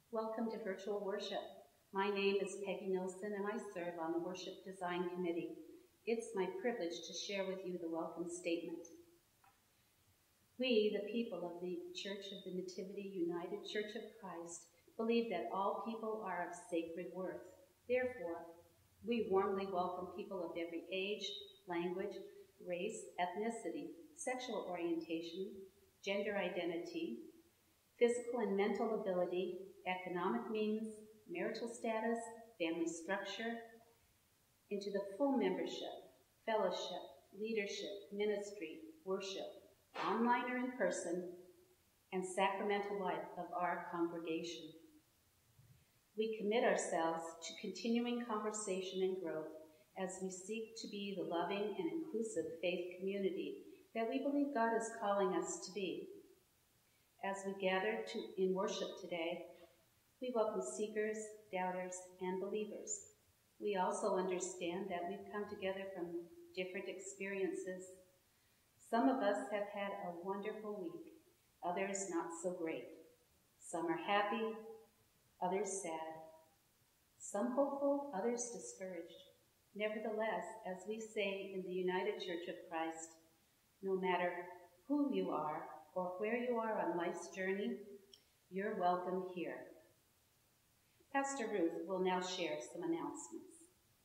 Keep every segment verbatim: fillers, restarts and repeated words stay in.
Welcome to Virtual Worship. My name is Peggy Nilsson and I serve on the Worship Design Committee. It's my privilege to share with you the welcome statement. We, the people of the Church of the Nativity United Church of Christ, believe that all people are of sacred worth. Therefore, we warmly welcome people of every age, language, race, ethnicity, sexual orientation, gender identity, physical and mental ability, economic means, marital status, family structure, into the full membership, fellowship, leadership, ministry, worship, online or in person, and sacramental life of our congregation. We commit ourselves to continuing conversation and growth as we seek to be the loving and inclusive faith community that we believe God is calling us to be. As we gather to, in worship today, we welcome seekers, doubters, and believers. We also understand that we've come together from different experiences. Some of us have had a wonderful week, others not so great. Some are happy, others sad. Some hopeful, others discouraged. Nevertheless, as we say in the United Church of Christ, no matter who you are or where you are on life's journey, you're welcome here. Pastor Ruth will now share some announcements.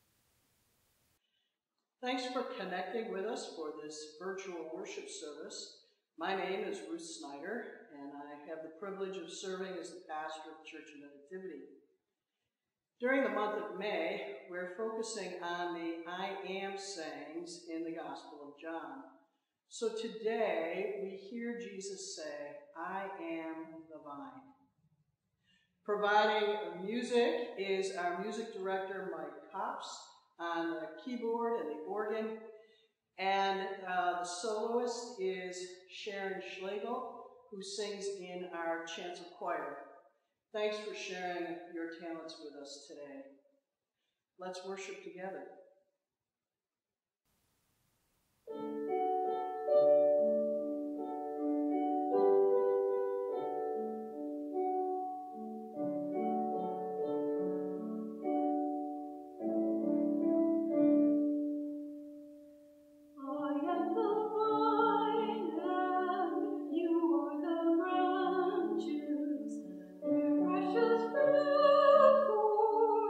Thanks for connecting with us for this virtual worship service. My name is Ruth Snyder, and I have the privilege of serving as the pastor of Church of the Nativity. During the month of May, we're focusing on the I Am sayings in the Gospel of John. So today, we hear Jesus say, I am the vine. Providing music is our music director, Mike Kops, on the keyboard and the organ. And uh, the soloist is Sharon Schlegel, who sings in our chancel choir. Thanks for sharing your talents with us today. Let's worship together.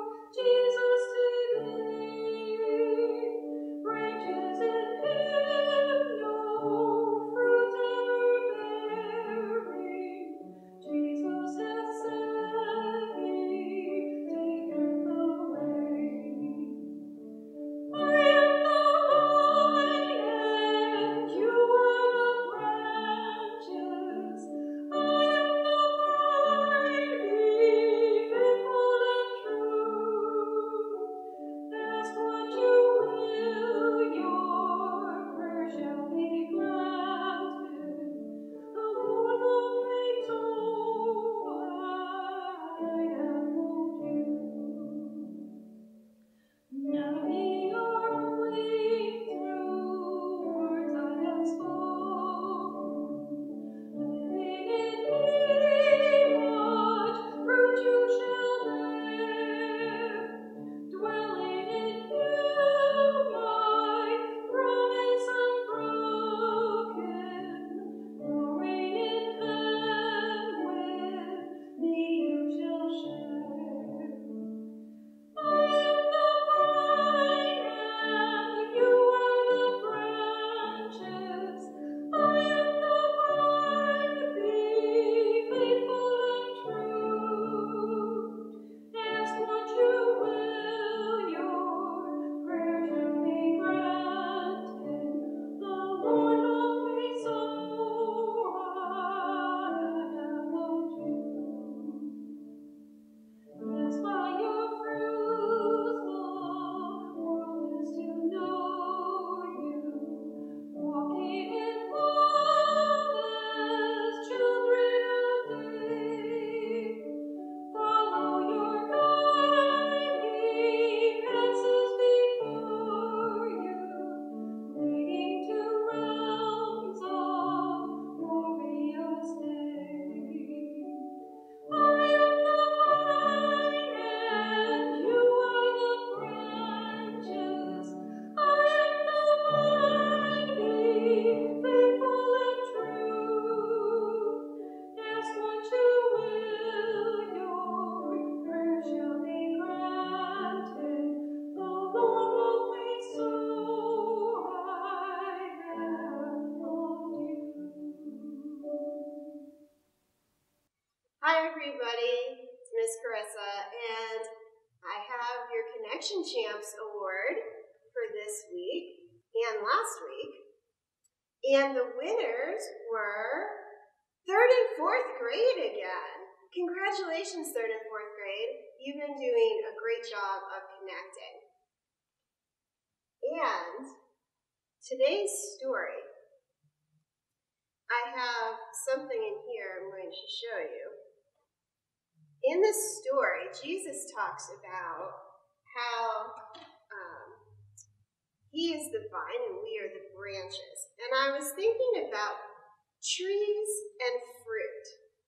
Jesus today, branches in everybody. It's Miss Carissa, and I have your Connection Champs Award for this week and last week. And the winners were third and fourth grade again. Congratulations, third and fourth grade. You've been doing a great job of connecting. And today's story, I have something in here I'm going to show you. In this story, Jesus talks about how um, he is the vine and we are the branches. And I was thinking about trees and fruit.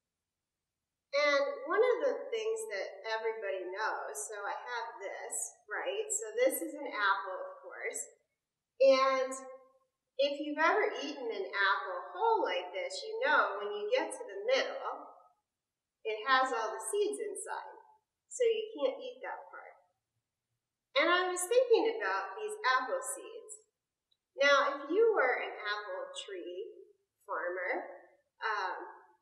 And one of the things that everybody knows, so I have this, right? So this is an apple, of course. And if you've ever eaten an apple whole like this, you know when you get to the middle, it has all the seeds inside, so you can't eat that part. And I was thinking about these apple seeds. Now, if you were an apple tree farmer, um,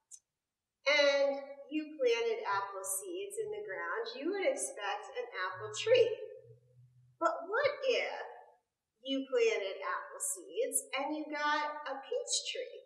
and you planted apple seeds in the ground, you would expect an apple tree. But what if you planted apple seeds and you got a peach tree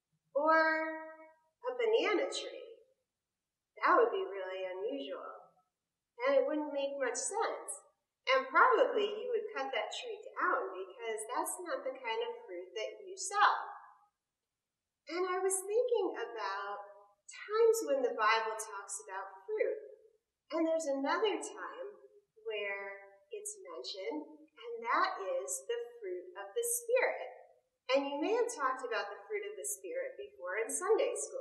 or a banana tree? That would be really unusual, and it wouldn't make much sense. And probably you would cut that tree down because that's not the kind of fruit that you sell. And I was thinking about times when the Bible talks about fruit, and there's another time where it's mentioned, and that is the fruit of the Spirit. And you may have talked about the fruit of the Spirit before in Sunday school.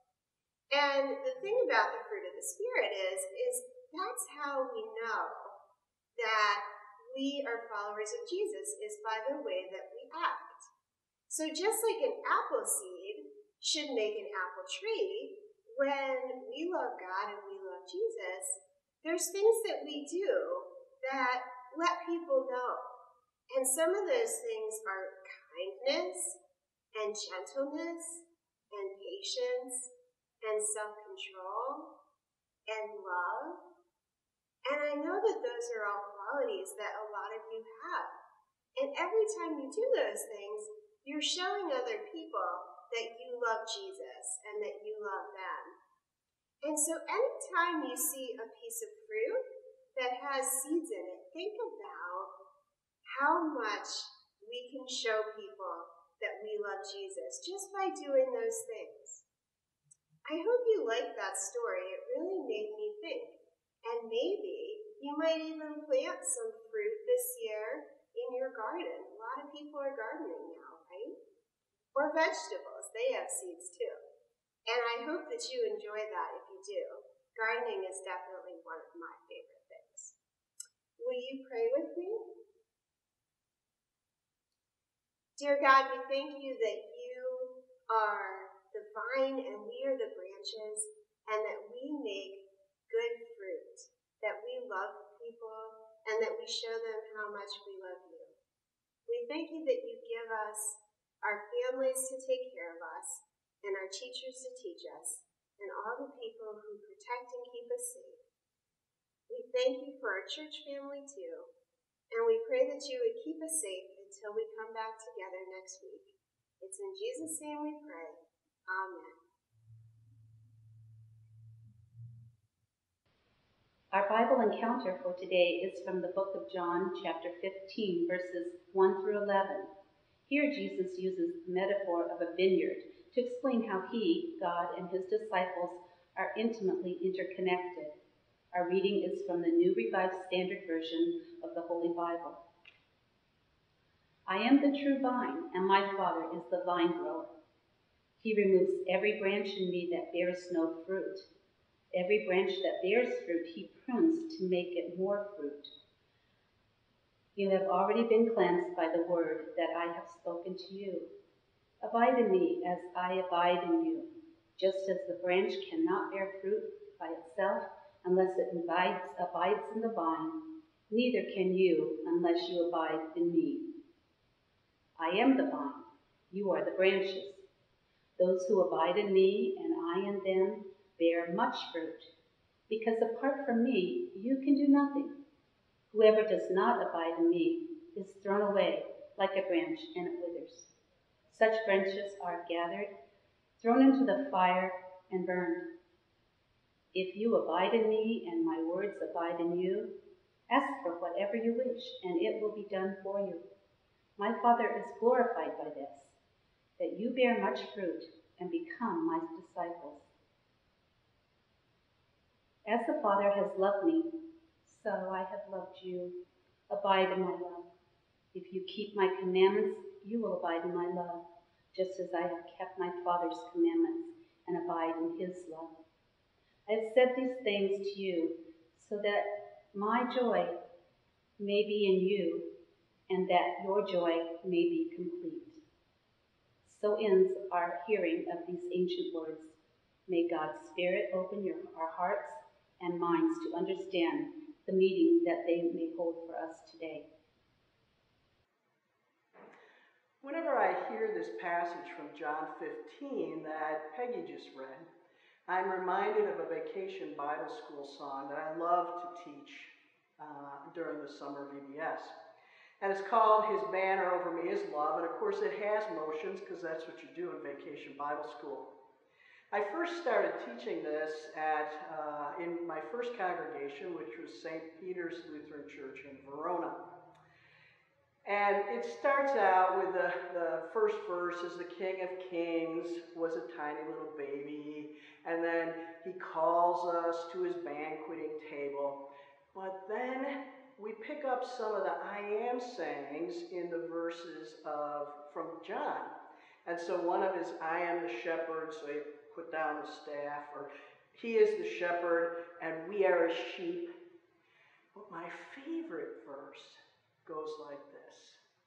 And the thing about the fruit of the Spirit is, is that's how we know that we are followers of Jesus, is by the way that we act. So just like an apple seed should make an apple tree, when we love God and we love Jesus, there's things that we do that let people know. And some of those things are kindness and gentleness and patience and self-control, and love. And I know that those are all qualities that a lot of you have. And every time you do those things, you're showing other people that you love Jesus and that you love them. And so anytime you see a piece of fruit that has seeds in it, think about how much we can show people that we love Jesus just by doing those things. I hope you liked that story. It really made me think. And maybe you might even plant some fruit this year in your garden. A lot of people are gardening now, right? Or vegetables. They have seeds too. And I hope that you enjoy that if you do. Gardening is definitely one of my favorite things. Will you pray with me? Dear God, we thank you that you are the vine and we are the branches, and that we make good fruit, that we love people, and that we show them how much we love you. We thank you that you give us our families to take care of us, and our teachers to teach us, and all the people who protect and keep us safe. We thank you for our church family too, and we pray that you would keep us safe until we come back together next week. It's in Jesus' name we pray. Amen. Our Bible encounter for today is from the book of John, chapter fifteen, verses one through eleven. Here Jesus uses the metaphor of a vineyard to explain how he, God, and his disciples are intimately interconnected. Our reading is from the New Revised Standard Version of the Holy Bible. I am the true vine, and my Father is the vine grower. He removes every branch in me that bears no fruit. Every branch that bears fruit, he prunes to make it more fruit. You have already been cleansed by the word that I have spoken to you. Abide in me as I abide in you. Just as the branch cannot bear fruit by itself unless it abides, abides in the vine, neither can you unless you abide in me. I am the vine, you are the branches. Those who abide in me and I in them bear much fruit, because apart from me, you can do nothing. Whoever does not abide in me is thrown away like a branch, and it withers. Such branches are gathered, thrown into the fire, and burned. If you abide in me, and my words abide in you, ask for whatever you wish, and it will be done for you. My Father is glorified by this, that you bear much fruit and become my disciples. As the Father has loved me, so I have loved you. Abide in my love. If you keep my commandments, you will abide in my love, just as I have kept my Father's commandments and abide in his love. I have said these things to you so that my joy may be in you and that your joy may be complete. So ends our hearing of these ancient words. May God's Spirit open your, our hearts and minds to understand the meaning that they may hold for us today. Whenever I hear this passage from John fifteen that Peggy just read, I'm reminded of a vacation Bible school song that I love to teach uh, during the summer V B S. And it's called His Banner Over Me is Love, and of course it has motions because that's what you do in vacation Bible school. I first started teaching this at uh, in my first congregation, which was Saint Peter's Lutheran Church in Verona. And it starts out with the, the first verse is the King of Kings was a tiny little baby, and then he calls us to his banqueting table. But then we pick up some of the I am sayings in the verses of from John. And so one of his I am the shepherd, so he put down the staff, or he is the shepherd and we are his sheep. But my favorite verse goes like this.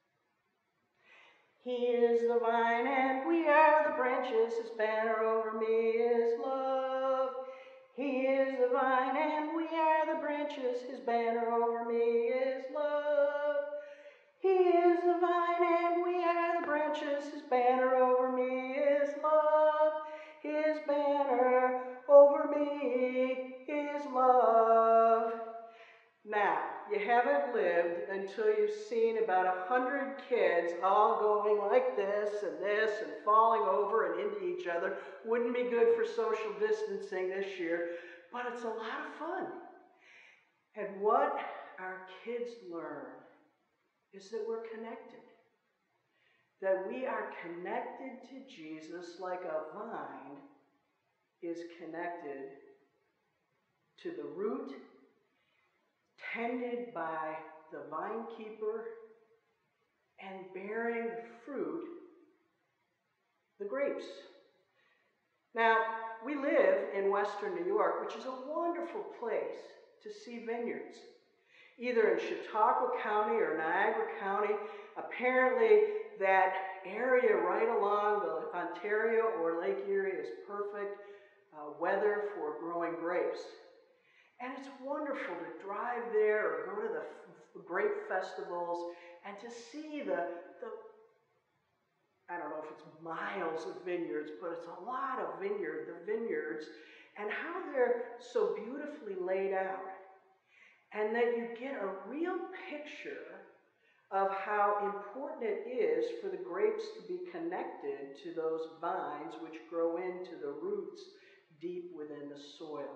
He is the vine and we are the branches, his banner over me is love. He is the vine and we are the branches, his banner over me is love. He is the vine and we are the branches, his banner over me is love. His banner over me is love. Now, you haven't lived until you've seen about a hundred kids all going like this and this and falling over and into each other. Wouldn't be good for social distancing this year, but it's a lot of fun. And what our kids learn is that we're connected. That we are connected to Jesus like a vine is connected to the root, tended by the vine keeper, and bearing the fruit, the grapes. Now, we live in Western New York, which is a wonderful place to see vineyards. Either in Chautauqua County or Niagara County, apparently that area right along the Ontario or Lake Erie is perfect uh, weather for growing grapes. And it's wonderful to drive there or go to the f- grape festivals and to see the, the, I don't know if it's miles of vineyards, but it's a lot of vineyard, the vineyards, and how they're so beautifully laid out. And then you get a real picture of how important it is for the grapes to be connected to those vines which grow into the roots deep within the soil.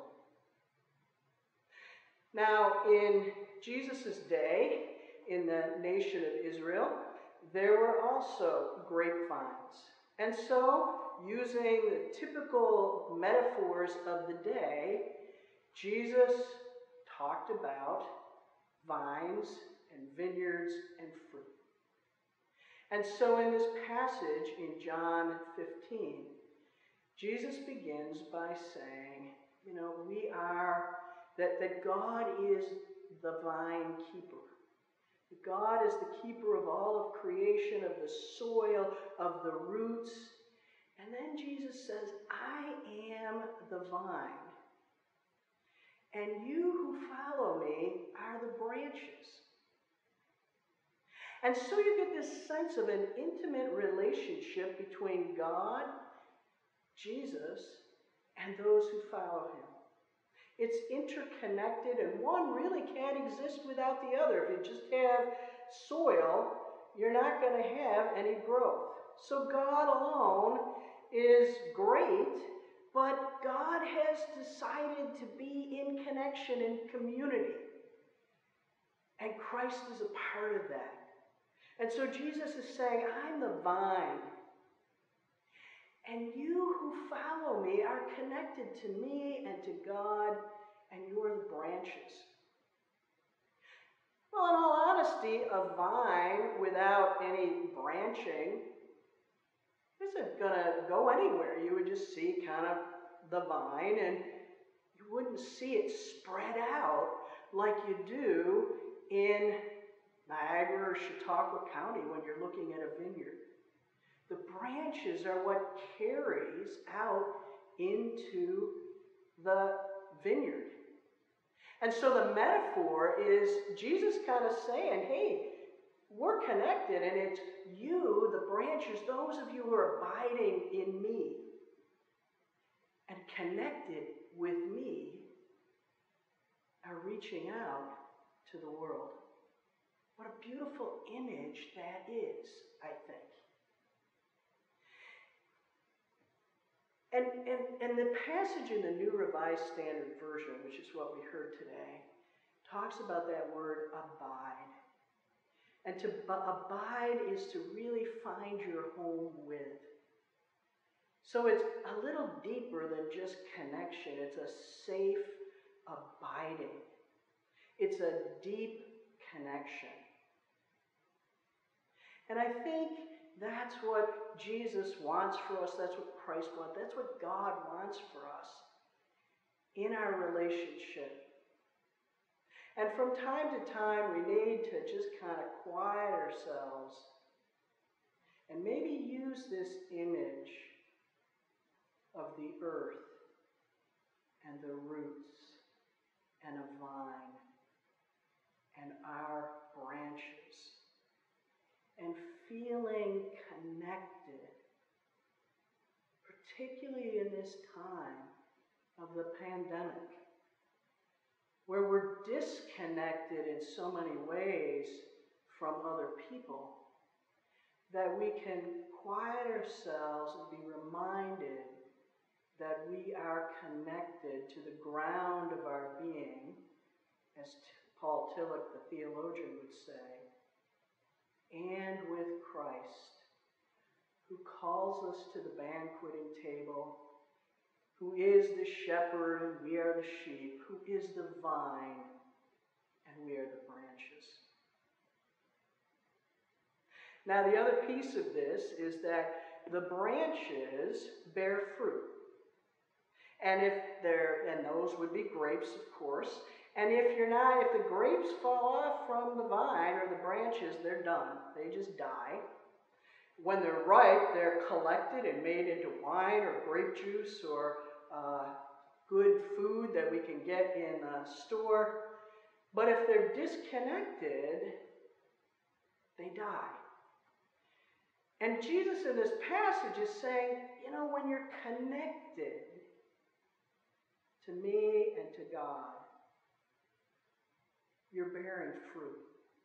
Now, in Jesus' day, in the nation of Israel, there were also grapevines. And so, using the typical metaphors of the day, Jesus talked about vines and vineyards and fruit. And so in this passage in John fifteen, Jesus begins by saying, you know, we are, that, that God is the vine keeper. God is the keeper of all of creation, of the soil, of the roots. And then Jesus says, I am the vine. And you who follow me are the branches. And so you get this sense of an intimate relationship between God, Jesus, and those who follow him. It's interconnected, and one really can't exist without the other. If you just have soil, you're not going to have any growth. So God alone is great, but God has decided to be in connection, in community. And Christ is a part of that. And so Jesus is saying, I'm the vine. And you who follow me are connected to me and to God, and you're the branches. Well, in all honesty, a vine without any branching isn't going to go anywhere. You would just see kind of the vine, and you wouldn't see it spread out like you do in Niagara or Chautauqua County when you're looking at a vineyard. The branches are what carries out into the vineyard. And so the metaphor is Jesus kind of saying, hey, we're connected, and it's you, the branches, those of you who are abiding in me and connected with me are reaching out to the world. What a beautiful image that is, I think. And, and, and the passage in the New Revised Standard Version, which is what we heard today, talks about that word abide. And to b- abide is to really find your home with. So it's a little deeper than just connection. It's a safe abiding. It's a deep connection. And I think that's what Jesus wants for us. That's what Christ wants. That's what God wants for us in our relationship. And from time to time, we need to just kind of quiet ourselves and maybe use this image of the earth and the roots and a vine and our branches and feeling connected, particularly in this time of the pandemic, where we're disconnected in so many ways from other people, that we can quiet ourselves and be reminded that we are connected to the ground of our being, as Paul Tillich, the theologian, would say, and with Christ, who calls us to the banqueting table, who is the shepherd and we are the sheep, who is the vine and we are the branches. Now, the other piece of this is that the branches bear fruit. And if they're, and those would be grapes, of course. And if you're not, if the grapes fall off from the vine or the branches, they're done. They just die. When they're ripe, they're collected and made into wine or grape juice or uh, good food that we can get in a store. But if they're disconnected, they die. And Jesus in this passage is saying, you know, when you're connected to me and to God, you're bearing fruit.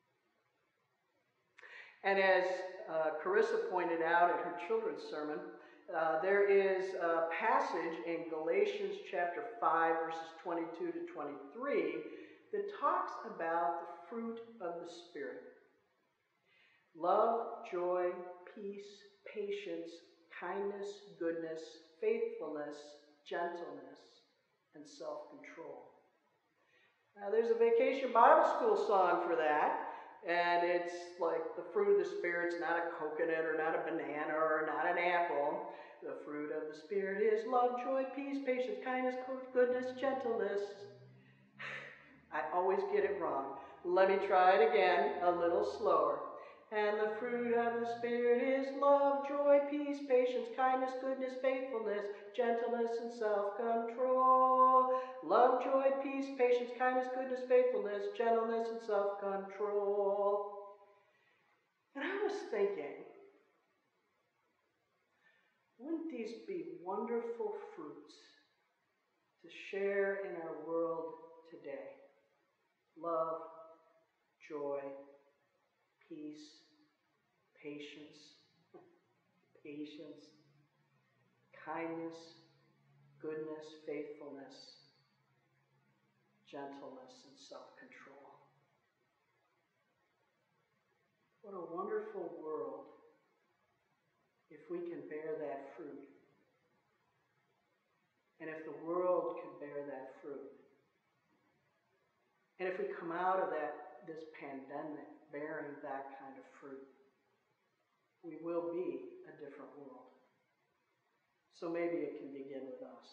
And as uh, Carissa pointed out in her children's sermon, uh, there is a passage in Galatians chapter five, verses twenty-two to twenty-three, that talks about the fruit of the Spirit. Love, joy, peace, patience, kindness, goodness, faithfulness, gentleness, and self-control. Now, there's a Vacation Bible School song for that. And it's like the fruit of the Spirit's not a coconut or not a banana or not an apple. The fruit of the Spirit is love, joy, peace, patience, kindness, goodness, gentleness. I always get it wrong. Let me try it again, a little slower. And the fruit of the Spirit is love, joy, peace, patience, kindness, goodness, faithfulness, gentleness, and self-control. Love, joy, peace, patience, kindness, goodness, faithfulness, gentleness, and self-control. And I was thinking, wouldn't these be wonderful fruits to to share in our world today. Love, joy, peace, patience, patience, kindness, goodness, faithfulness, gentleness, and self-control. What a wonderful world if we can bear that fruit. And if the world can bear that fruit. And if we come out of that, this pandemic bearing that kind of fruit, we will be a different world. So maybe it can begin with us.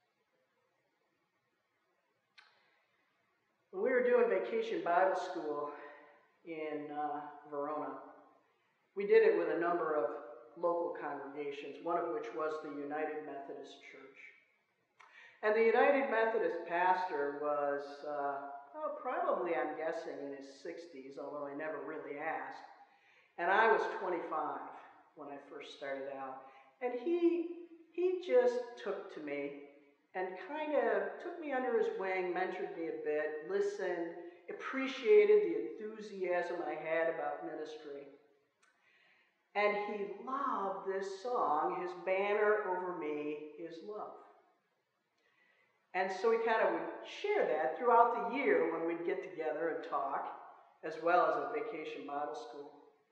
When we were doing Vacation Bible School in uh, Verona, we did it with a number of local congregations, one of which was the United Methodist Church. And the United Methodist pastor was, uh, oh, probably, I'm guessing, in his sixties, although I never really asked. And I was twenty-five when I first started out. And he, he just took to me and kind of took me under his wing, mentored me a bit, listened, appreciated the enthusiasm I had about ministry. And he loved this song, his banner over me is love. And so we kind of would share that throughout the year when we'd get together and talk, as well as at Vacation Bible School.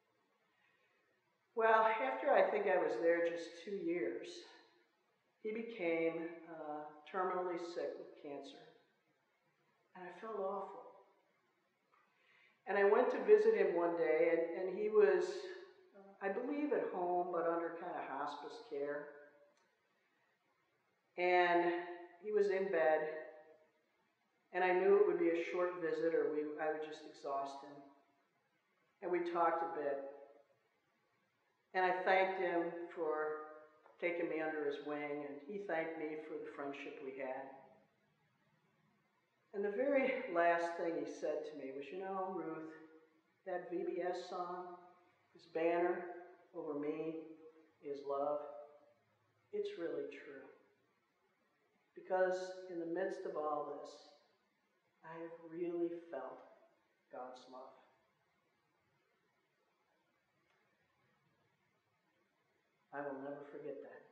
Well, after I think I was there just two years, he became uh, terminally sick with cancer. And I felt awful. And I went to visit him one day, and, and he was, uh, I believe, at home, but under kind of hospice care. And he was in bed, and I knew it would be a short visit, or we, I would just exhaust him. And we talked a bit. And I thanked him for taking me under his wing, and he thanked me for the friendship we had. And the very last thing he said to me was, you know, Ruth, that V B S song, this banner over me is love, it's really true. Because in the midst of all this, I have really felt God's love. I will never forget that.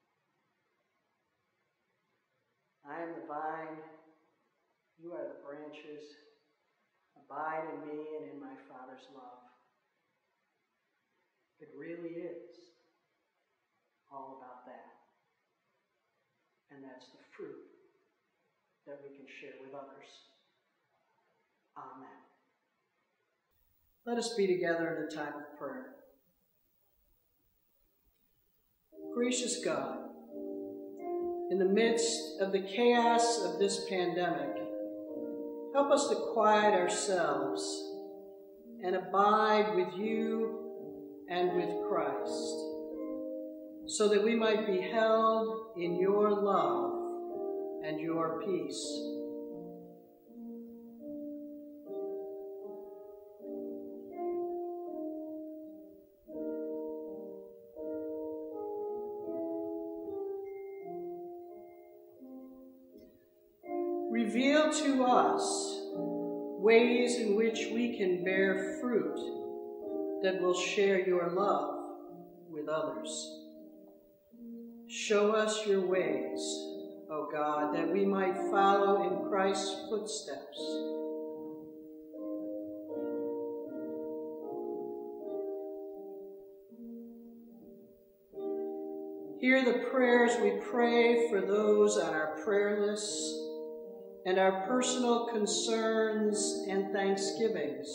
I am the vine, you are the branches. Abide in me and in my Father's love. It really is all about that. And that's the fruit that we can share with others. Amen. Let us be together in a time of prayer. Gracious God, in the midst of the chaos of this pandemic, help us to quiet ourselves and abide with you and with Christ, so that we might be held in your love and your peace. Reveal to us ways in which we can bear fruit that will share your love with others. Show us your ways, O God, that we might follow in Christ's footsteps. Hear the prayers we pray for those on our prayer lists and our personal concerns and thanksgivings.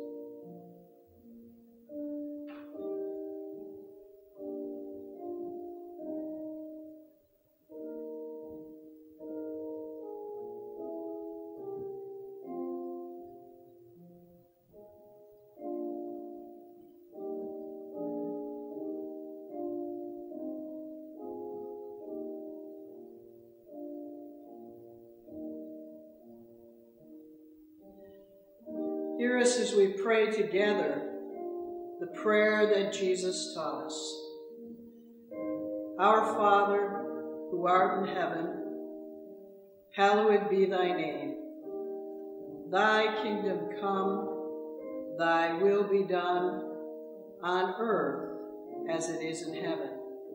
Hear us as we pray together the prayer that Jesus taught us. Our Father, who art in heaven, hallowed be thy name. Thy kingdom come, thy will be done, on earth as it is in heaven.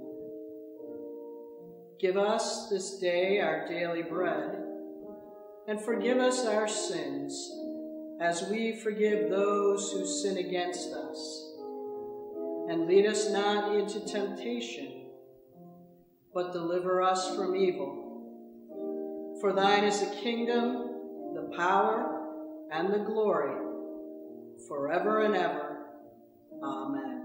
Give us this day our daily bread, and forgive us our sins, as we forgive those who sin against us. And lead us not into temptation, but deliver us from evil. For thine is the kingdom, the power, and the glory, forever and ever. Amen.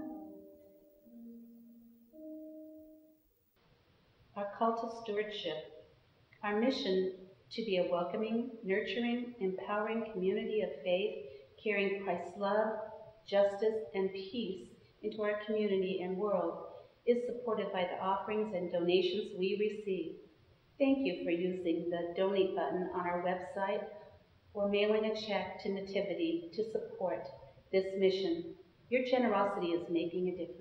Our call to stewardship. Our mission to be a welcoming, nurturing, empowering community of faith, carrying Christ's love, justice, and peace into our community and world, is supported by the offerings and donations we receive. Thank you for using the donate button on our website or mailing a check to Nativity to support this mission. Your generosity is making a difference.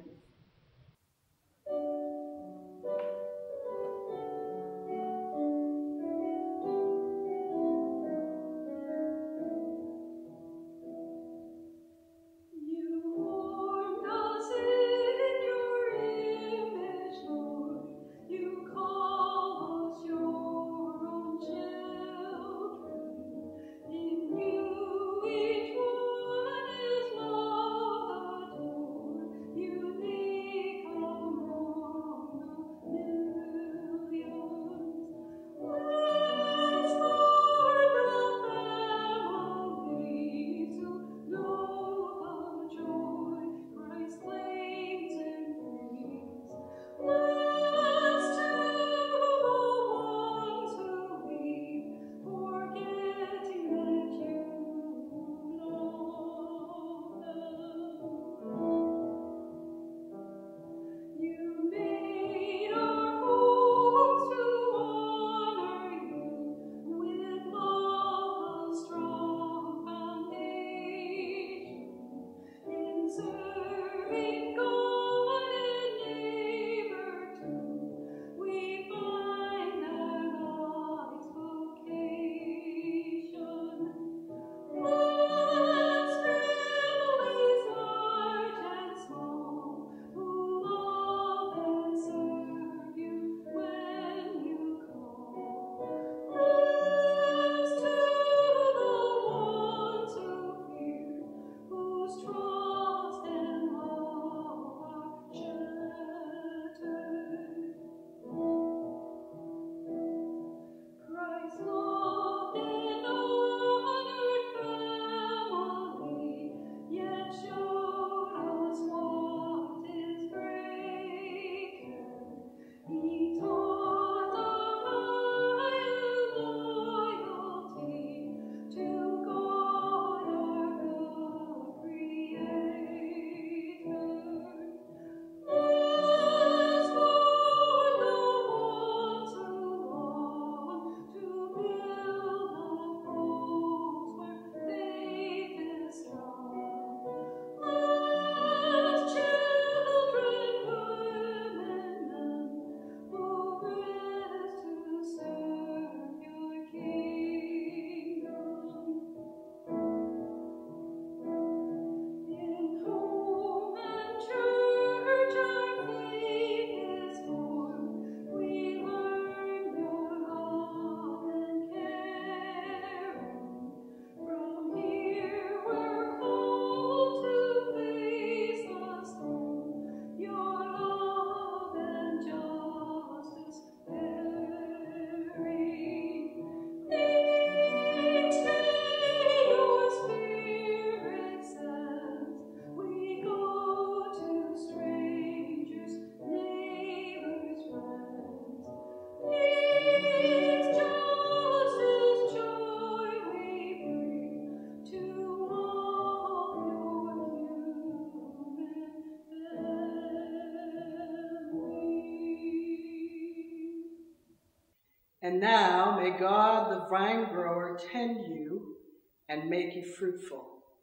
And now may God the vine grower tend you and make you fruitful.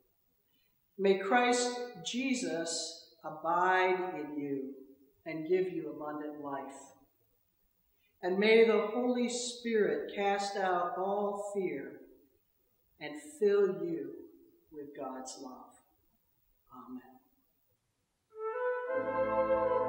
May Christ Jesus abide in you and give you abundant life. And may the Holy Spirit cast out all fear and fill you with God's love. Amen.